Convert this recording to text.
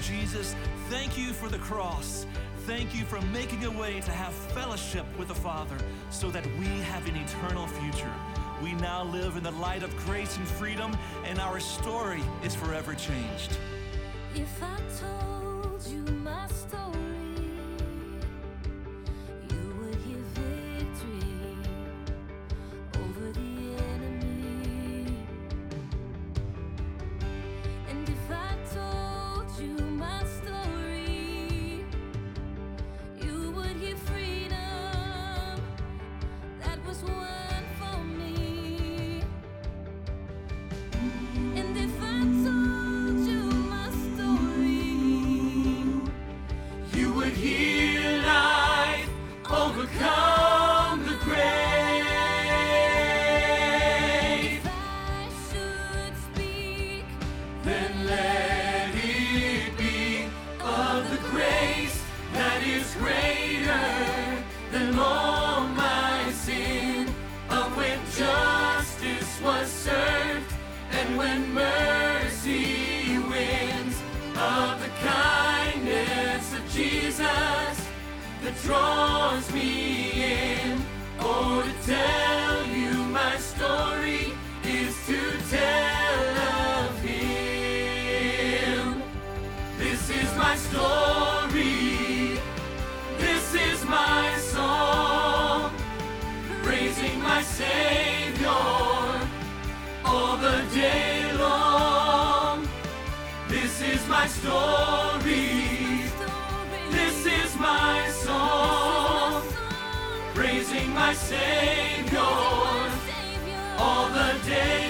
Jesus, thank you for the cross. Thank you for making a way to have fellowship with the Father so that we have an eternal future. We now live in the light of grace and freedom, and our story is forever changed. If I told you my story, you would hear victory over the enemy. And if I told you my story, you would hear freedom that was won for me. And if I told you my story, you would hear life overcome the grave. if I should speak, Then let it be of the grace that is greater than all my sin, of when justice was served and when mercy wins, of the kindness of Jesus that draws me in. Oh, to tell you my story is to tell of Him. This is my story, this is my song, praising my Savior all the day long. This is my story, this is my song, praising my Savior all the day